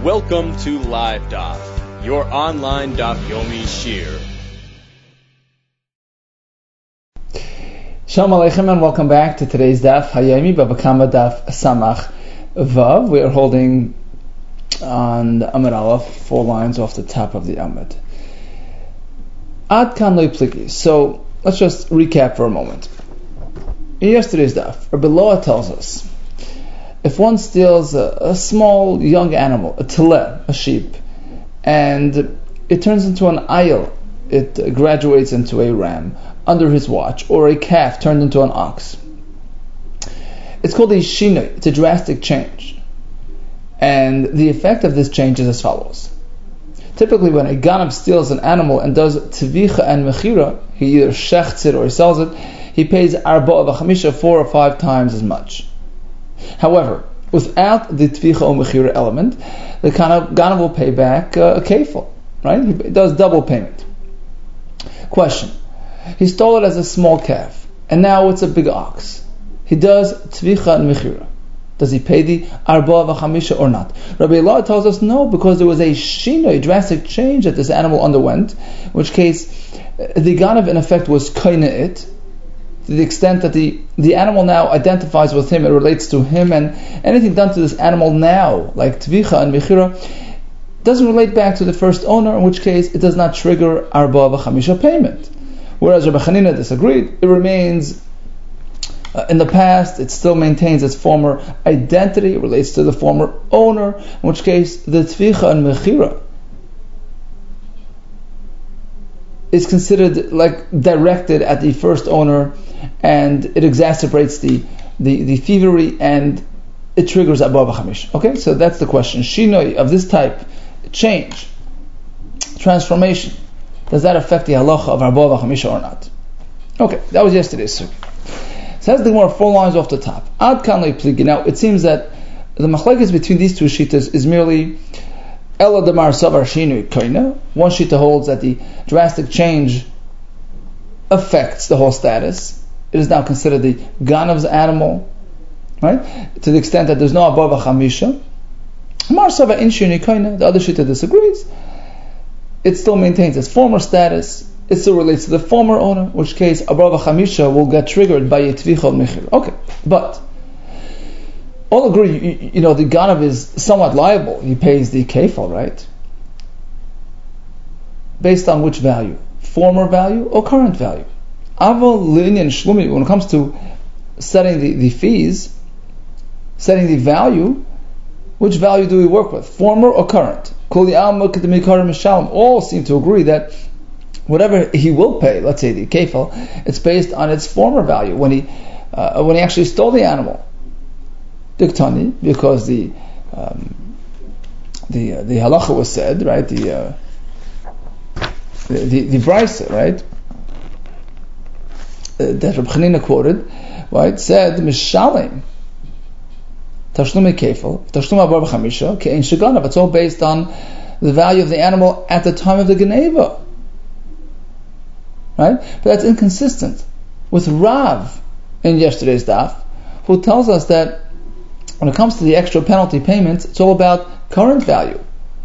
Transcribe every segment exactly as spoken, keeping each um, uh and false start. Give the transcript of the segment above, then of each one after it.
Welcome to Live Daf, your online Daf Yomi Shir. Shalom Aleichem and welcome back to today's Daf Hayomi Bava Kama Daf Samach Vav. We are holding on the Amud Aleph, four lines off the top of the Amud. Ad kan lo pligi. So let's just recap for a moment. In yesterday's Daf, Rabbi Loa tells us, if one steals a, a small young animal, a teleh, a sheep, and it turns into an ayil, it graduates into a ram under his watch, or a calf turned into an ox, it's called a shinoi. It's a drastic change. And the effect of this change is as follows. Typically when a ganav steals an animal and does tvicha and mechira, he either shechts it or he sells it, he pays arba'a v'chamisha, four or five times as much. However, without the tvicha or mechira element, the ganav will pay back uh, a kefil, right? He does double payment. Question. He stole it as a small calf, and now it's a big ox. He does tvicha and mechira. Does he pay the arba'a v'chamisha or not? Rabbi Elad tells us no, because there was a shinoi, a drastic change that this animal underwent, in which case the ganav in effect was kaina it, to the extent that the, the animal now identifies with him, it relates to him, and anything done to this animal now, like tvicha and mechira, doesn't relate back to the first owner, in which case it does not trigger arba'a v'chamisha payment. Whereas Rabbi Chanina disagreed, it remains uh, in the past, it still maintains its former identity, it relates to the former owner, in which case the tvicha and mechira is considered like directed at the first owner, and it exacerbates the, the, the thievery, and it triggers arba'a v'chamisha. Okay, so that's the question. Shinoi of this type, change, transformation, does that affect the halacha of arba'a v'chamisha or not? Okay, that was yesterday's sugi. Says the Gemara four lines off the top. Ad kan lo pligi. Now it seems that the machlekes between these two shitas is merely ela damar savar shinui koina. One shita holds that the drastic change affects the whole status. It is now considered the ganav's animal, right? To the extent that there's no arba'a v'chamisha. Mar savar in shinui koina. The other shita disagrees. It still maintains its former status. It still relates to the former owner, in which case arba'a v'chamisha will get triggered by a tvicha mechir. Okay, but all agree, you, you know, the ganav is somewhat liable. He pays the kefil, right? Based on which value? Former value or current value? Aval linyan shlumi, when it comes to setting the, the fees, setting the value, which value do we work with? Former or current? All seem to agree that whatever he will pay, let's say the kefil, it's based on its former value when he uh, when he actually stole the animal. Diktani, because the um, the uh, the halacha was said, right? The uh, the the, the brisa, right? Uh, that Reb Chanina quoted, right? Said mishalim tashlum kefil, tashlum arba'a v'chamisha, ke'ein sheganav. It's all based on the value of the animal at the time of the geneva. Right? But that's inconsistent with Rav in yesterday's daf, who tells us that when it comes to the extra penalty payments, it's all about current value.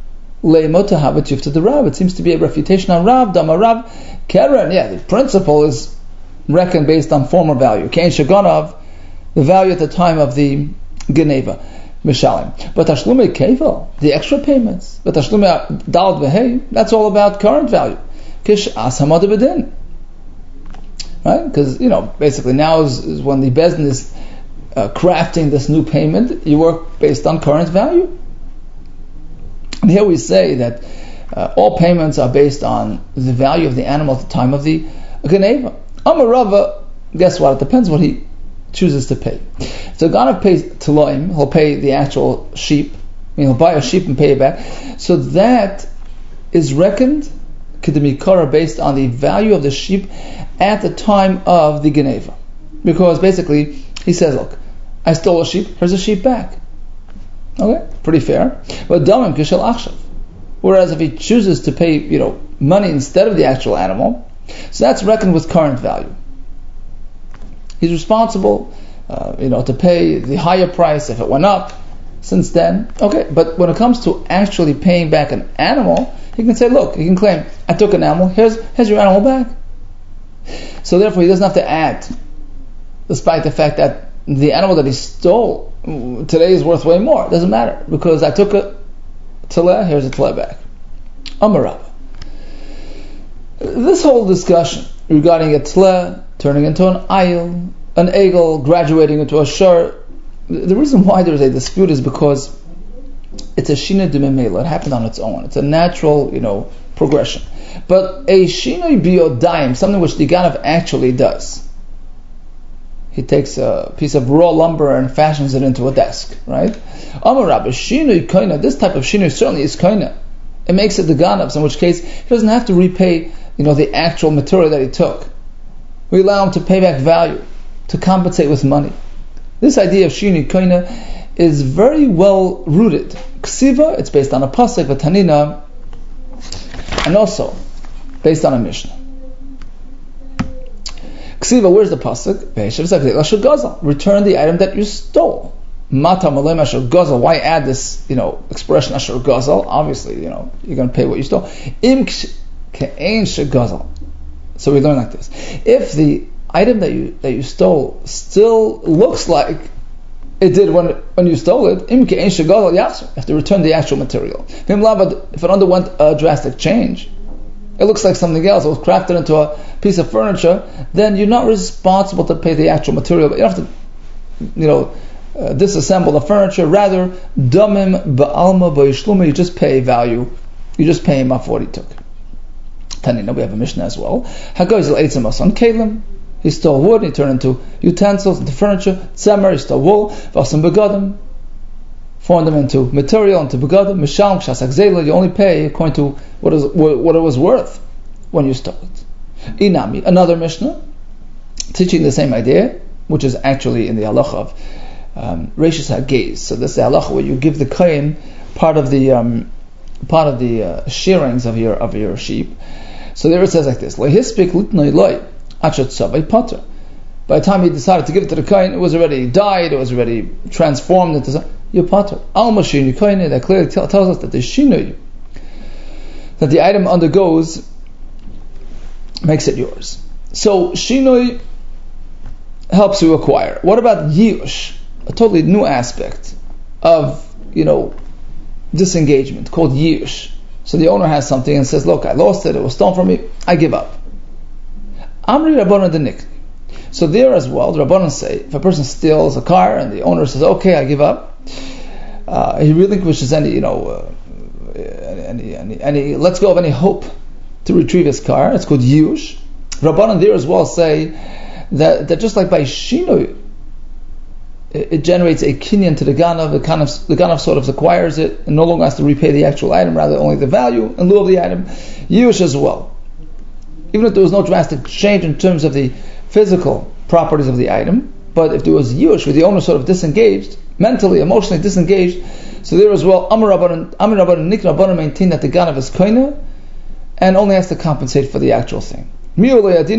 The Rav. It seems to be a refutation on Rav, Dama Rav, Keren. Yeah, the principle is reckoned based on former value. Kein Shaganav, the value at the time of the Geneva. Mishalim. But Tashlume Kevel, the extra payments, but Tashlume Dalad Vehei, that's all about current value. Kish Asamad Bedin. Right? Because, you know, basically now is, is when the Bezdin is uh, crafting this new payment, you work based on current value. And here we say that uh, all payments are based on the value of the animal at the time of the Geneva. Amarava, guess what? It depends what he chooses to pay. So Ganav pays Taloim, he'll pay the actual sheep, I mean, he'll buy a sheep and pay it back. So that is reckoned Kedemikara based on the value of the sheep at the time of the Geneva. Because basically, he says, look, I stole a sheep, here's a sheep back. Okay, pretty fair. But Damim Kishal Achshav. Whereas if he chooses to pay, you know, money instead of the actual animal, so that's reckoned with current value. He's responsible, uh, you know, to pay the higher price if it went up, since then, okay. But when it comes to actually paying back an animal, he can say, look, he can claim, I took an animal, here's here's your animal back. So therefore, he doesn't have to add, despite the fact that the animal that he stole today is worth way more. It doesn't matter, because I took a teleh, here's a teleh back. Amar Rabba. This whole discussion regarding a teleh turning into an ayil, an egel graduating into a shur, the reason why there is a dispute is because it's a shina d'memela. It happened on its own. It's a natural, you know, progression. But a shina biyodayim, something which the Ganav actually does. He takes a piece of raw lumber and fashions it into a desk, right? Amar Rabba, shina koina. This type of shina certainly is koina. It makes it the Ganav's, in which case he doesn't have to repay, you know, the actual material that he took. We allow him to pay back value, to compensate with money. This idea of shini koina is very well rooted. Ksiva, it's based on a pasuk, Tanina, and also based on a Mishnah. Ksiva, where's the pasuk? Return the item that you stole. Mata malem asher gazal. Why add this, you know, expression asher gazal? Obviously, you know, you're going to pay what you stole. Im ke'ein shegazal. So we learn like this: if the item that you that you stole still looks like it did when when you stole it, im ke'ein shegazal yachzor. You have to return the actual material. If it underwent a drastic change, it looks like something else. It was crafted into a piece of furniture. Then you're not responsible to pay the actual material. But you don't have to, you know, uh, disassemble the furniture. Rather, damim ba'alma ba'yishlume. You just pay value. You just pay him off what he took. Tanina, we have a Mishnah as well. Hagoyzel eitzim asan kelim. He stole wood. He turned into utensils, into furniture. Tzemer, he stole wool. Vasan begadim. Formed them into material, into begadim. Misham kshasak zela. You only pay according to what is what it was worth when you stole it. Inami, another Mishnah, teaching the same idea, which is actually in the halacha of um, Reishis HaGeiz. So this is the halacha where you give the kohen part of the um, part of the uh, shearings of your of your sheep. So there it says like this: Lehispik litnoi loy achat savay pater. By the time he decided to give it to the kohen, it was already dyed, it was already transformed into your pater. Al mashin kohen, that clearly t- tells us that the shinui, that the item undergoes, makes it yours. So shinui helps you acquire. What about yush? A totally new aspect of, you know, disengagement called yush. So the owner has something and says, look, I lost it, it was stolen from me, I give up. Amri Rabbanan denikni. So there as well, the Rabbanan say, if a person steals a car and the owner says, okay, I give up, uh, he relinquishes any, you know, uh, any, any, any, let's go of any hope to retrieve his car. It's called yush. Rabbanan there as well say that, that just like by shinui, it, it generates a kinyan to the ganav. The ganav, the ganav sort of acquires it and no longer has to repay the actual item, rather only the value in lieu of the item. Yush as well. Even if there was no drastic change in terms of the physical properties of the item, but if there was yush, where the owner sort of disengaged, mentally, emotionally disengaged, so there as well, Amar Rabbanan, Amar Rabbanan, Nik Rabbanan maintain that the ganav is koina and only has to compensate for the actual thing. When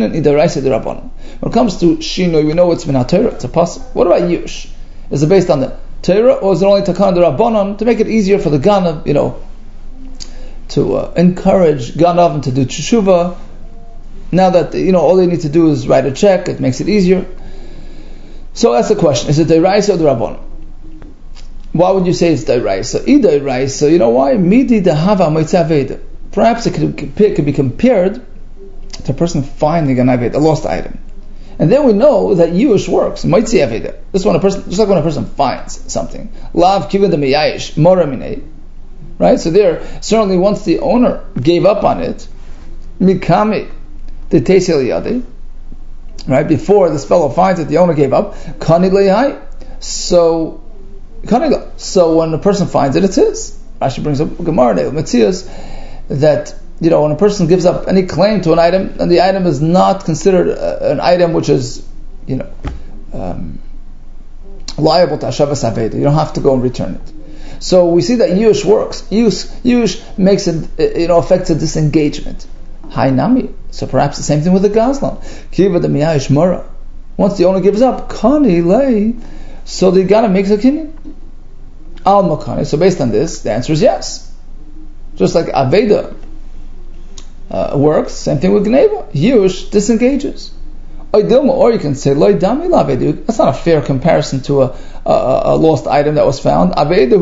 it comes to Shino, we know it's min ha-Torah, it's a pasuk. What about Yush? Is it based on the Torah, or is it only Takan the Rabbanon to make it easier for the Ganav, you know, to uh, encourage Ganav to do Teshuvah? Now that, you know, all they need to do is write a check, it makes it easier. So that's the question. Is it Deraisa or the Rabbanon? Why would you say it's Deraisa? Either Deraisa, you know why? Midi dehava moitzaveda. Perhaps it could, it could be compared to a person finding an aved, a lost item. And then we know that yush works. Moitzi aveda. This one a person, just like when a person finds something. Lav kivud miyayish mora minei. Right? So there, certainly once the owner gave up on it, mikami the tesil yadi. Right? Before this fellow finds it, the owner gave up. Kani lehai. So, kani. So when a person finds it, it's his. Rashi brings up Gemara Metzius that, you know, when a person gives up any claim to an item, and the item is not considered uh, an item which is, you know, um, liable to Hashavas Aveda, you don't have to go and return it. So we see that Yush works. Yush, Yush makes it, you know, affects a disengagement. Hainami. So perhaps the same thing with the Gazlan. Kiva the Miyayish Mora. Once the owner gives up, Kani lay, so the Gana makes a kinyan. Al Makane. So based on this, the answer is yes. Just like Aveda uh, works, same thing with Gneva. Yush disengages. Or you can say, that's not a fair comparison to a, a, a lost item that was found. Aveda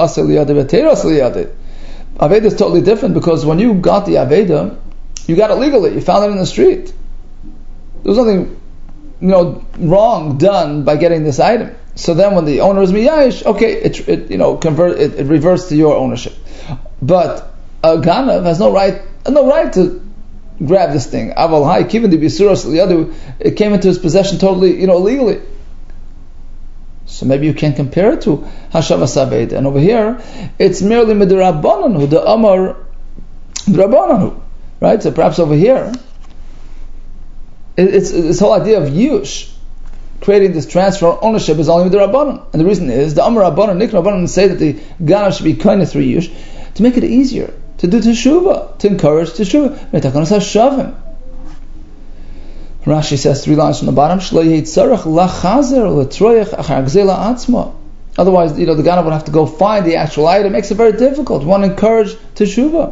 is totally different, because when you got the Aveda, you got it legally. You found it in the street. There was nothing, you know, wrong done by getting this item. So then, when the owner is miyayish, okay, it, it you know convert it, it reverts to your ownership. But a ganav has no right, no right to grab this thing. Aval hai kiven di bisuras liyadu, it came into his possession totally, you know, illegally. So maybe you can't compare it to hashavas aveda. And over here, it's merely midrabbanan, the amar drabanan, right? So perhaps over here, it, it's this whole idea of yush, creating this transfer of ownership, is only midrabbanan. And the reason is the amar rabbanan, nikra rabbanan say that the ganav should be kind of through yush to make it easier to do teshuvah, to encourage teshuvah. Rashi says three lines from the bottom. Otherwise, you know, the ganav would have to go find the actual item. It makes it very difficult. You want to encourage teshuvah.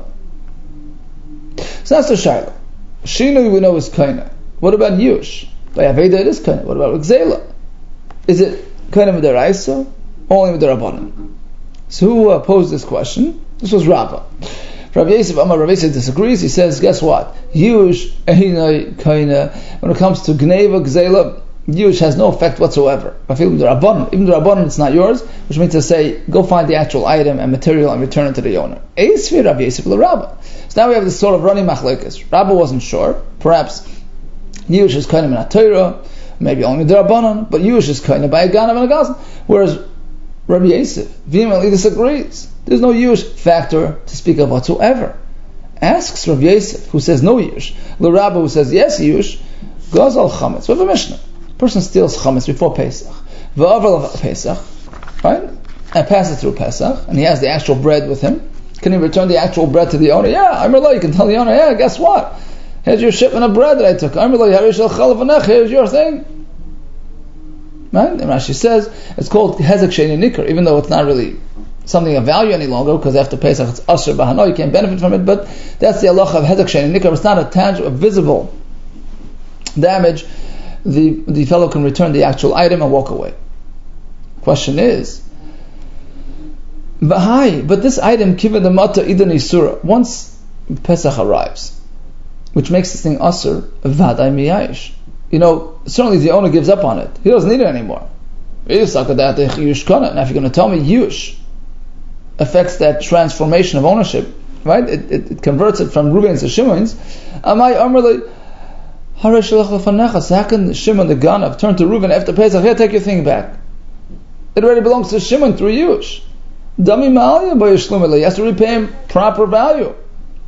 So that's the shayla. Shinu we know is kaina. What about yush? By aveda it is kaina. What about gzela? Is it kaina midaraisa? Only midarabanan? So who uh, posed this question? This was Rabbah. Rabbi Yosef, Amar Rabbi Yosef disagrees. He says, guess what? Yush, Einai, Kaina, when it comes to Gneva, Gzela, Yush has no effect whatsoever. Even the Rabbanon, it's not yours, which means to say, go find the actual item and material and return it to the owner. Eisvi Rabbi Yosef l'Rabbah. So now we have this sort of running machlekes. Rabbah wasn't sure. Perhaps Yush is Kaina min Torah, maybe only the Rabbanon, but Yush is Kaina by a Ganav and a Gazan. Whereas Rabbi Yosef vehemently disagrees. There's no yush factor to speak of whatsoever. Asks Rabbi Yosef, who says no yush, the Rabbi who says yes yush, goes al chametz. We have a Mishnah. A person steals chametz before Pesach, v'aval Pesach, right, and passes through Pesach, and he has the actual bread with him. Can he return the actual bread to the owner? Yeah, I'm You can tell the owner, yeah, guess what? Here's your shipment of bread that I took. I'm Here's your thing. Right? And Rashi says it's called hezek sheini nikar, even though it's not really something of value any longer, because after Pesach it's asher bahano, you can't benefit from it. But that's the halacha of hezek sheini nikar. It's not a tangible, visible damage. The the fellow can return the actual item and walk away. Question is, but hi, but this item kiva the mata idan isura. Once Pesach arrives, which makes this thing asher vaday miyayish. You know, certainly the owner gives up on it. He doesn't need it anymore. Now if you're going to tell me yush affects that transformation of ownership, right? It, it, it converts it from Reuben's to Shimon's. Am I amrli harish? How can Shimon the Ganav turn to Reuben after Pesach? Here, take your thing back. It already belongs to Shimon through yush. Dami ma'aliyah by Yishlum. He has to repay him proper value,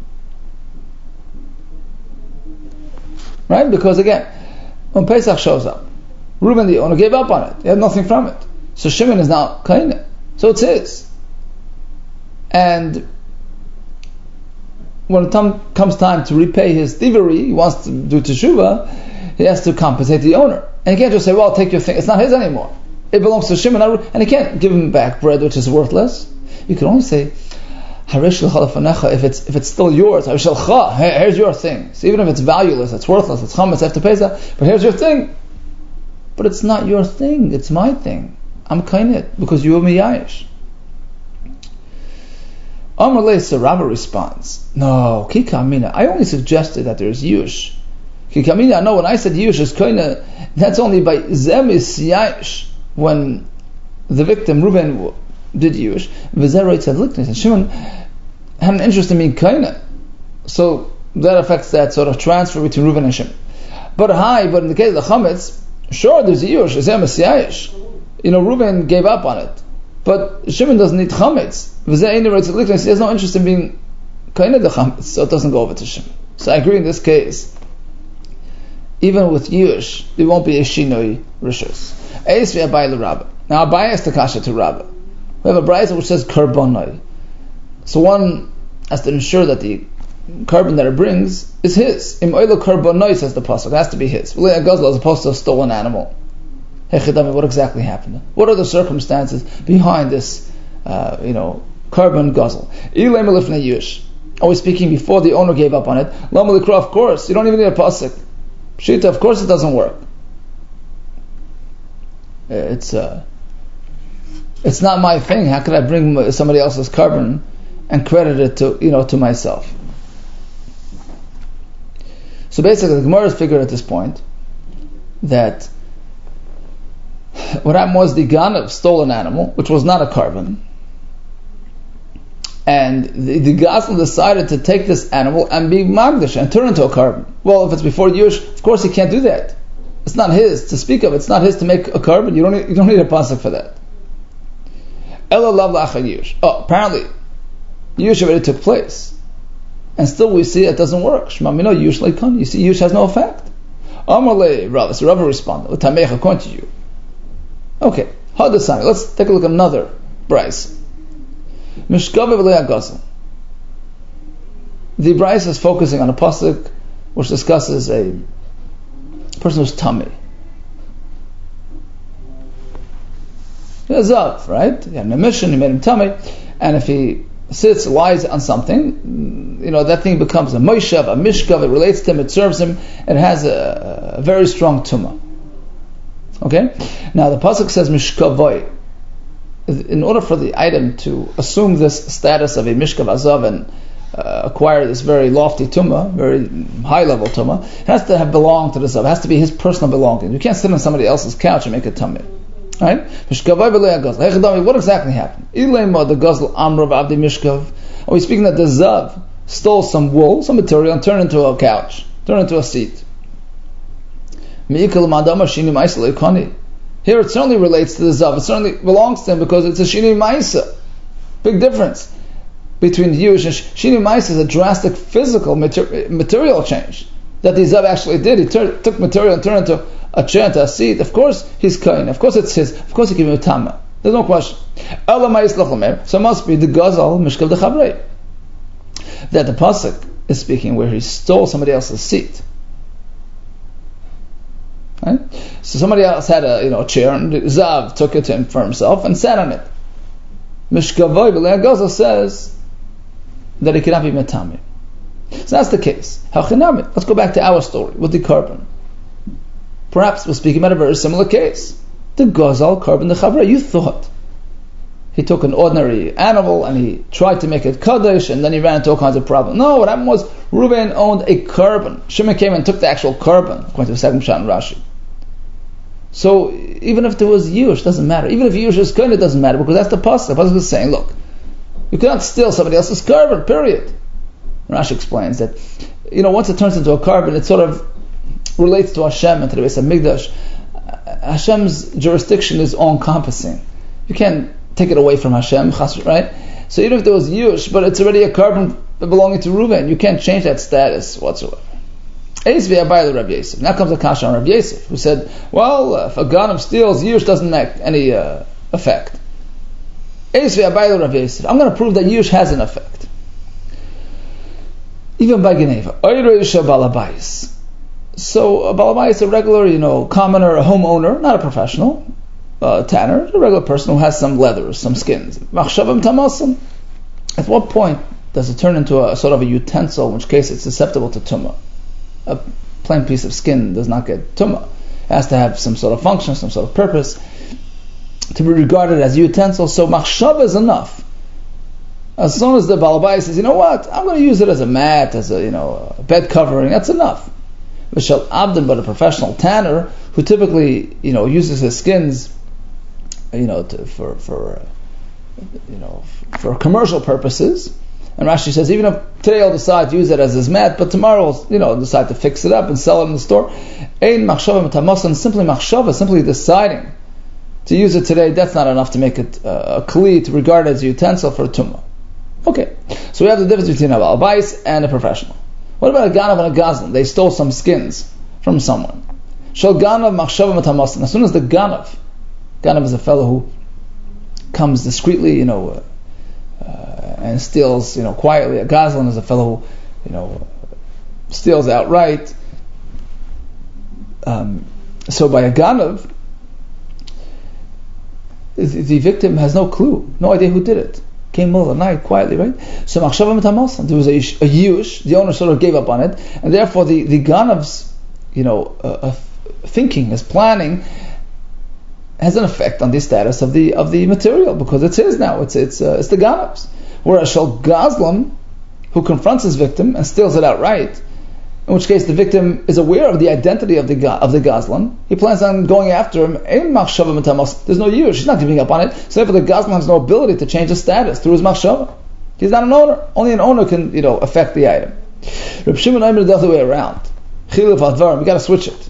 right? Because again, when Pesach shows up, Reuben the owner gave up on it. He had nothing from it. So Shimon is now kaina. So it's his. And when it tom- comes time to repay his thievery, he wants to do teshuvah, he has to compensate the owner. And he can't just say, well, take your thing. It's not his anymore. It belongs to Shimon. And he can't give him back bread which is worthless. You can only say, if it's if it's still yours, here's your thing. So even if it's valueless, it's worthless, it's chametz after Pesach, but here's your thing. But it's not your thing, it's my thing. I'm kainit because you owe me yayish. Amar Leisa, Rabba responds, no, kikamina. I only suggested that there's yush. Kikamina, no, when I said yush is kaina, that's only by zemis yayish, when the victim Reuben did yush. V'zeroi tzadliknis, and Shimon had an interest in being kaina. So that affects that sort of transfer between Reuben and Shimon. But hi, but in the case of the chametz, sure, there's a yush, zemis yayish. You know, Reuben gave up on it. But Shimon doesn't need chametz. He has no interest in being kaina the chametz, so it doesn't go over to Shimon. So I agree in this case. Even with yush, there won't be a shinoi rishus. Eis v'abai l'Rabba. Now Abai is the kasha to Rabba. We have a brayza which says karbonai. So one has to ensure that the carbon that it brings is his. Im oilo karbonai, says the pasuk, it has to be his. As opposed to a stolen animal. Hey Chidami, what exactly happened? What are the circumstances behind this uh, you know, carbon guzzle. Always speaking before the owner gave up on it. Of course, you don't even need a pasuk. Shita, of course it doesn't work. It's uh, it's not my thing. How could I bring somebody else's carbon and credit it to, you know, to myself? So basically, the Gemara has figured at this point that what happened was the Ganav stole an animal, which was not a carbon, and the, the Gazlan decided to take this animal and be Magdash and turn it into a carbon. Well, if it's before Yush, of course he can't do that. It's not his to speak of. It's not his to make a carbon. You don't need, you don't need a pasuk for that. Ela lav lacha Yush. Oh, apparently Yush already took place, and still we see it doesn't work. Shema mino Yush leikon. You see, Yush has no effect. Amalei Rav. So Rav responded, "L'tameich according to you." Okay, hadasani. Let's take a look at another Bryce. Mishkave v'lei hagazal. The Bryce is focusing on a pasuk which discusses a person who's tummy. Zav, right? He had an emission, he made him tummy, and if he sits, lies on something, you know, that thing becomes a moishav, a mishkav, it relates to him, it serves him, it has a, a very strong tumah. Okay? Now the pasuk says mishkavoy. In order for the item to assume this status of a mishkav azav and uh, acquire this very lofty tumah, very high level tumah, it has to have belonged to the zav. It has to be his personal belonging. You can't sit on somebody else's couch and make a tumah. Right? What exactly happened? Are we speaking that the zav stole some wool, some material, and turned into a couch, turned into a seat? Here it certainly relates to the zav. It certainly belongs to him because it's a shini ma'isa. Big difference between Yush and shini ma'isa is a drastic physical mater- material change that the zav actually did. He tur- took material and turned it into a chair, into a seat. Of course he's kain. Of course it's his. Of course he can be a tama. There's no question. So it must be the gazal mishkav dechavrei that the pasuk is speaking where he stole somebody else's seat. Right? So somebody else had a you know a chair and Zav took it to him for himself and sat on it. Mishkavoy v'lei hagazal says that it cannot be metame. So that's the case. Hachinami. Let's go back to our story with the carbon. Perhaps we're speaking about a very similar case. The gazal carbon the chavra. You thought he took an ordinary animal and he tried to make it kaddish and then he ran into all kinds of problems. No, what happened was Reuben owned a carbon. Shimon came and took the actual carbon, according to the second Pshat and Rashi. So even if there was Yush, doesn't matter. Even if Yush is kind, it doesn't matter because that's the pasuk. The pasuk is saying, look, you cannot steal somebody else's carbon, period. Rashi explains that, you know, once it turns into a carbon, it sort of relates to Hashem and to the Beis Hamikdash. Hashem's jurisdiction is all-encompassing. You can't take it away from Hashem, right? So even if there was Yush, but it's already a carbon belonging to Reuben, you can't change that status whatsoever. Now comes a kasha on Rabbi Yosef, who said, well, uh, if a Ganav steals, Yush doesn't make any uh, effect. I'm going to prove that Yush has an effect. Even by Geneva. So a balabais, a regular, you know, commoner, a homeowner, not a professional, a tanner, a regular person who has some leathers, some skins. At what point does it turn into a sort of a utensil, in which case it's susceptible to tumah? A plain piece of skin does not get tumah. It has to have some sort of function, some sort of purpose to be regarded as a utensil. So machshava is enough. As soon as the balabais says, you know what, I'm going to use it as a mat, as a you know a bed covering, that's enough. V'shal abdin, but a professional tanner who typically you know uses his skins, you know, to, for for uh, you know for commercial purposes. And Rashi says, even if today I'll decide to use it as his mat, but tomorrow I'll, you know, decide to fix it up and sell it in the store. Ein machshava metamosan, simply machshava, simply deciding to use it today, that's not enough to make it uh, a kli, to regard it as a utensil for a tumah. Okay, so we have the difference between a balabais and a professional. What about a ganav and a gazlan? They stole some skins from someone. Shal ganav machshava metamosan. As soon as the ganav, ganav is a fellow who comes discreetly, you know, uh, Uh, and steals, you know, quietly. A gazlan is a fellow who, you know, steals outright. Um, so by a ganav, the, the victim has no clue, no idea who did it. Came middle of the night, quietly, right? So machshava mitamasan, there was a, a yush, the owner sort of gave up on it, and therefore the, the ganav's, you know, uh, uh, thinking, his planning, has an effect on the status of the of the material, because it's his now, it's it's uh, it's the ganav's. Whereas shal gazlan, who confronts his victim and steals it outright, in which case the victim is aware of the identity of the of the gazlan, he plans on going after him. There's no use, he's not giving up on it. So therefore, the gazlan has no ability to change his status through his machshava. He's not an owner. Only an owner can, you know, affect the item. Reb Shimon Aimer the other way around. Chiluf advarim. We got to switch it.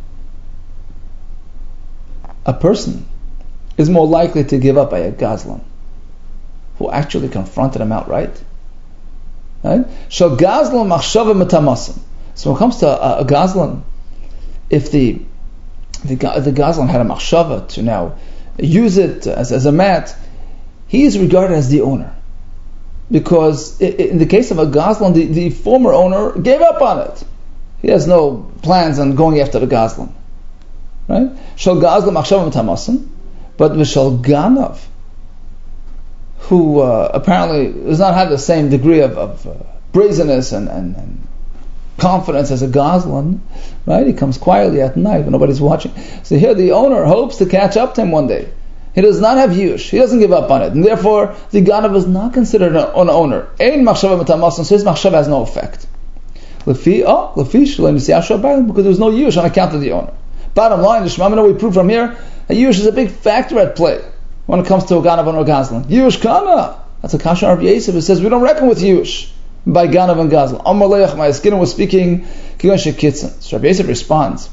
A person is more likely to give up by a gazlan who actually confronted him outright. Right? Shal gazlan machshava mitamasim. So when it comes to a, a gazlan, if the the, the gazlan had a machshava to now use it as, as a mat, he is regarded as the owner. Because in the case of a gazlan, the, the former owner gave up on it. He has no plans on going after the gazlan. Right? Shal gazlan machshava mitamasim. But v'shal ganav, who uh, apparently does not have the same degree of, of uh, brazenness and, and, and confidence as a gazlan, right? He comes quietly at night when nobody's watching. So here the owner hopes to catch up to him one day. He does not have yush. He doesn't give up on it. And therefore, the ganav is not considered an, an owner. Ein machshava mitamasan, so his machshava has no effect. Lefi, oh, lefi, shalom yisiyah, because there was no yush on account of the owner. Bottom line, the Shema we prove from here, that yush is a big factor at play when it comes to a ganav and a gazlan. Yush kana. That's a kasha of Yosef. It says we don't reckon with yush by ganav and gazlan. Amar leich, my skin was speaking kigon shekitzin. So Rabbi Yosef responds,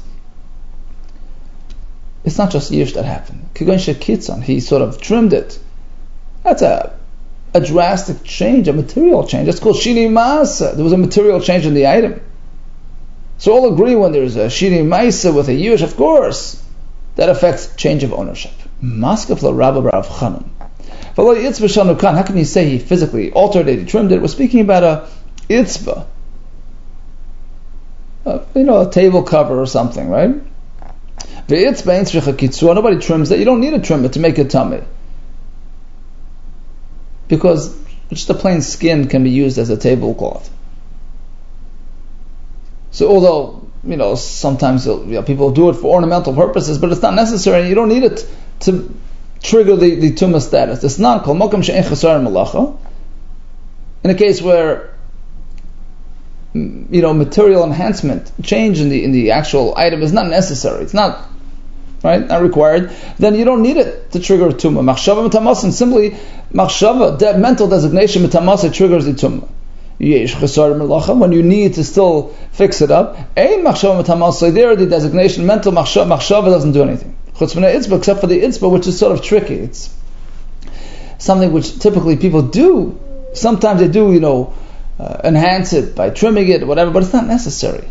it's not just yush that happened. Kigon shekitzin, he sort of trimmed it. That's a a drastic change, a material change. That's called shini masa. There was a material change in the item. So all agree when there's a shini masa with a yush, of course, that affects change of ownership. Maskef la Rabba Rav Chanun. How can you say he physically altered it, he trimmed it? We're speaking about a itzba, uh, you know, a table cover or something, right? Nobody trims it. You don't need to trim it to make it tummy, because just a plain skin can be used as a tablecloth. So although, you know, sometimes you know, people do it for ornamental purposes, but it's not necessary. You don't need it to trigger the, the tumah status. It's not called mokam she'en chasar malacha. In a case where, you know, material enhancement, change in the in the actual item is not necessary. It's not, right, not required. Then you don't need it to trigger a tumah. Machshava mitamasin, simply machshava, that mental designation mitamasa triggers the tumah. When you need to still fix it up, there the designation mental machshava doesn't do anything except for the itzba, which is sort of tricky. It's something which typically people do. Sometimes they do, you know, uh, enhance it by trimming it or whatever, but it's not necessary.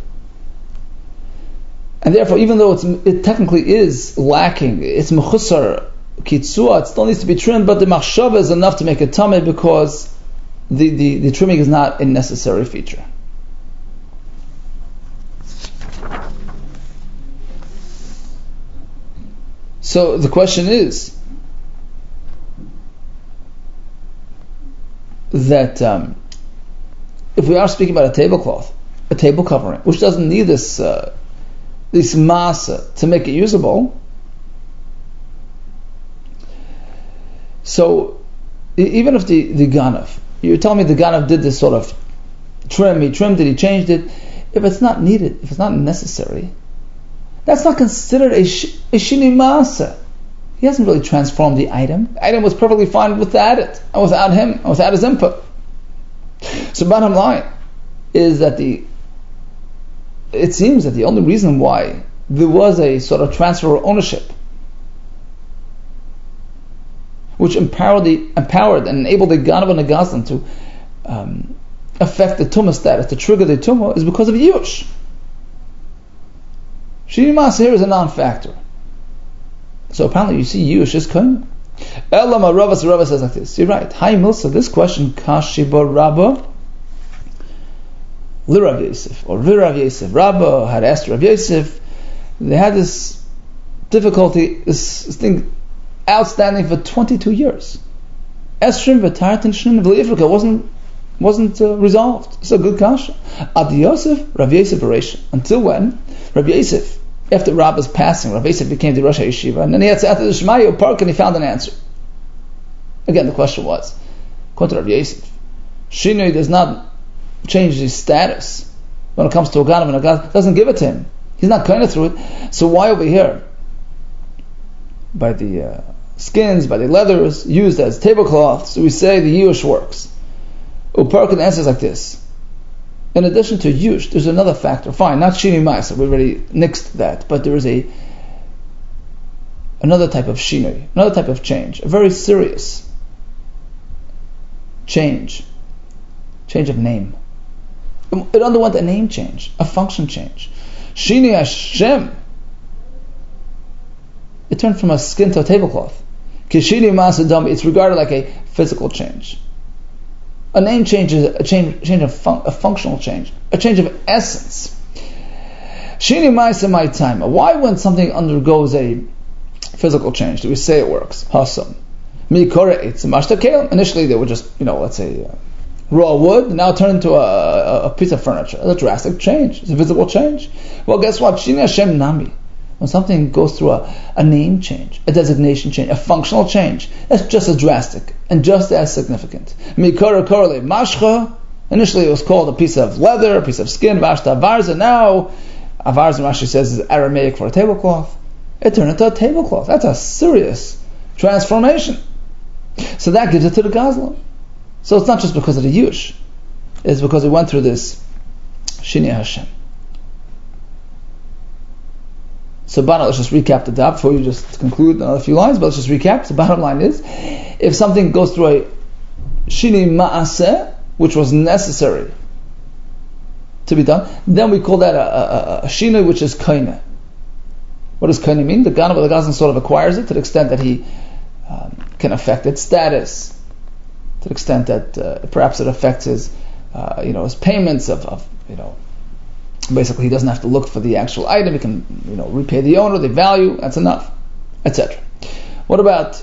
And therefore, even though it's, it technically is lacking, it's mechusar kitzua, it still needs to be trimmed, but the machshava is enough to make it tummy, because The, the, the trimming is not a necessary feature. So the question is that um, if we are speaking about a tablecloth, a table covering, which doesn't need this uh, this masa to make it usable, so even if the, the ganav, you're telling me the ganav did this sort of trim, he trimmed it, he changed it. If it's not needed, if it's not necessary, that's not considered a, sh- a shini masa. He hasn't really transformed the item. The item was perfectly fine without it, and without him, and without his input. So bottom line is that the it seems that the only reason why there was a sort of transfer of ownership, which empowered the empowered and enabled the ganav and the gazlan to um, affect the tumah status, to trigger the tumah, is because of yush. Shini masa here is a non-factor. So apparently you see yush is kain. Elama Rava Rava says like this. You're right. Hi Milsa, this question kashiba Rabba li Rav Yosef or vi Rav Yosef. Rabba had asked Rav Yosef. They had this difficulty, this thing outstanding for twenty-two years. Esrim v'tartin shnin v'leifrika wasn't wasn't uh, resolved. It's a good kasha. Ad Yosef, Rav Yosef Bereisha. Until when? Rav Yosef, after Rabba's passing, Rav Yosef became the Rosh HaYeshiva, and then he had to after the Shemayu Park, and he found an answer. Again, the question was, according to Rav Yosef, Shinui does not change his status when it comes to a Ganav, and a God doesn't give it to him. He's not kind of through it. So why over here? By the uh, skins, by the leathers used as tablecloths, we say the Yush works. Uparkin answers like this. In addition to Yush, there's another factor. Fine, not Shini Maisa, we already nixed that, but there is a another type of Shinui, another type of change, a very serious change. Change of name. It underwent a name change, a function change. Shini Hashem. It turned from a skin to a tablecloth. Kishini Masadam, it's regarded like a physical change. A name change is a change, change of fun, a functional change, a change of essence. Shini Maisa my time. Why, when something undergoes a physical change, do we say it works? Hasam. Mikora it's a Initially, they were just, you know, let's say, uh, raw wood, now turned into a, a, a piece of furniture. It's a drastic change. It's a visible change. Well, guess what? Shini Hashem Nami. When something goes through a, a name change, a designation change, a functional change, that's just as drastic and just as significant. Mikora korale mashcha. Initially, it was called a piece of leather, a piece of skin. Vashta avarza. Now, avarza, Rashi says, is Aramaic for a tablecloth. It turned into a tablecloth. That's a serious transformation. So that gives it to the Gazlan. So it's not just because of the Yush. It's because we went through this Shini Hashem. So bottom, let's just recap the daf before you just conclude another few lines, but let's just recap. The bottom line is, if something goes through a Shini Ma'aseh, which was necessary to be done, then we call that a, a, a Shini, which is Kaina. What does Kaina mean? The Ganav or the Gazlan sort of acquires it to the extent that he um, can affect its status, to the extent that uh, perhaps it affects his, uh, you know, his payments of, of, you know, basically he doesn't have to look for the actual item. He can, you know, repay the owner, the value. That's enough, et cetera. What about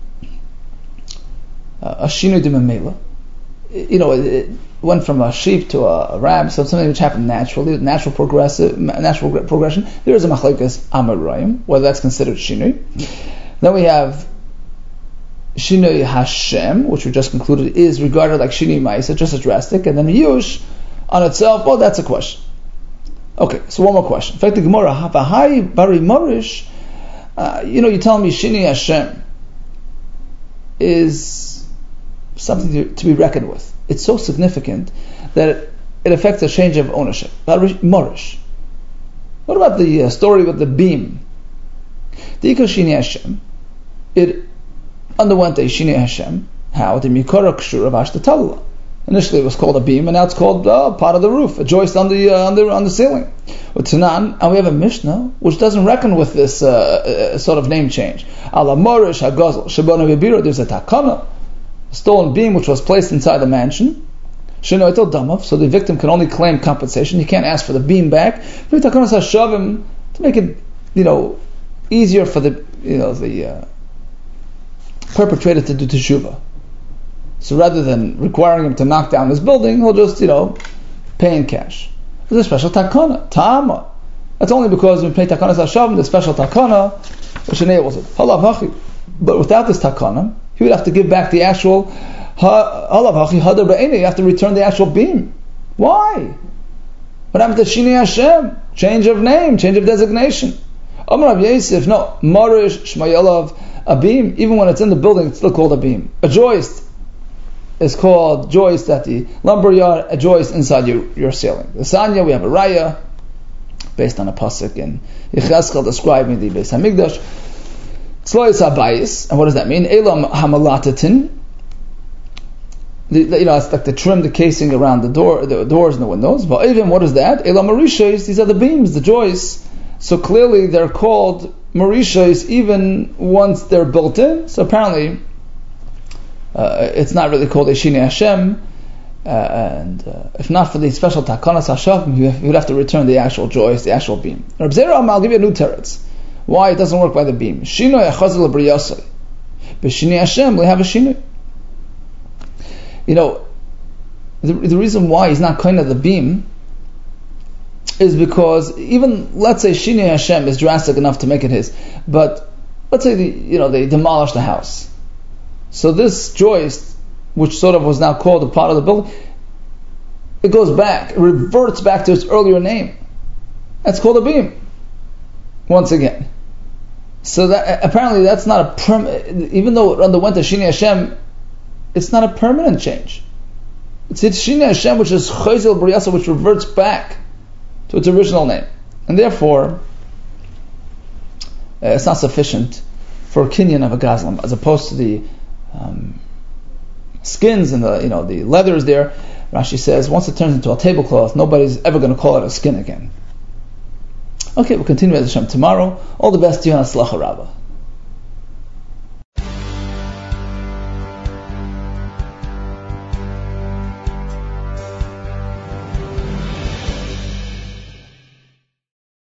uh, a shinu de memela? You know, it, it went from a sheep to a, a ram, so something which happened naturally, natural progressive, natural progression. There is a machlekes amarayim, whether that's considered shinu. Then we have Shinui Hashem, which we just concluded, is regarded like Shinui Maisa, just as drastic, and then Yush on itself, well, that's a question. Okay, so one more question. In fact, the Gemara, Havahai Bari Morish, uh, you know, you tell me Shinui Hashem is something to, to be reckoned with. It's so significant that it, it affects a change of ownership. Bari Morish. What about the uh, story with the beam? The Iko Shinui Hashem, it underwent a Shinui Hashem. How? The Mikora Kshura Vashtatallah. Initially it was called a beam, and now it's called uh, part of the roof, a joist on the uh, on the on the ceiling. With Tanan, and we have a Mishnah which doesn't reckon with this uh, uh, sort of name change. Ala Morish Hagazel Shabana Vibira. There's a takana, a stolen beam which was placed inside the mansion. Shinoitel Damav, so the victim can only claim compensation. He can't ask for the beam back. But takana says Shavim to make it, you know, easier for the you know the uh, perpetrator to do teshuvah. So rather than requiring him to knock down his building, he'll just, you know, pay in cash. There's a special takana, ta'ama. That's only because when we pay takana sashavim, the special takana, which enables it. Halav hachi. But without this takana, he would have to give back the actual halav hachi hadar ba'ini. You have to return the actual beam. Why? What happened to Shinui Hashem? Change of name, change of designation. Amar Rav Yosef, no, Marish Shmayelav, a beam, even when it's in the building, it's still called a beam. A joist is called joist at the lumber yard, a joist inside your, your ceiling. The Sanya, we have a raya based on a pasuk in Yechezkel describing the Beis Hamikdash. Tzlois habayis, and what does that mean? Elam hamalatatin. The, the, you know, it's like to trim the casing around the door, the doors and the windows. But even what is that? Elam marishos. These are the beams, the joists. So clearly they're called marishos even once they're built in. So apparently, Uh, it's not really called a Shinui Hashem, uh, and uh, if not for the special Takanas Hashem, you would have to return the actual joist, the actual beam. Reb Zera, I'll give you a new teretz. Why it doesn't work by the beam? Shinui Achazil B'riyasai. B'Shinui Hashem, we have a Shinui. You know, the, the reason why he's not kind of the beam is because even, let's say Shinui Hashem is drastic enough to make it his, but let's say the, you know, they demolished the house. So this joist, which sort of was now called a part of the building, it goes back, it reverts back to its earlier name. That's called a beam. Once again. So that apparently that's not a perm. Even though it underwent a Shinui Hashem, it's not a permanent change. It's it's Shinui Hashem, which is Chayzel B'Riyasa, which reverts back to its original name, and therefore uh, it's not sufficient for a kinyan of a gazlan, as opposed to the um, skins and the you know the leathers there. Rashi says once it turns into a tablecloth, nobody's ever going to call it a skin again. Okay, we'll continue with Hashem tomorrow. All the best to you and Atzlacha Rabbah.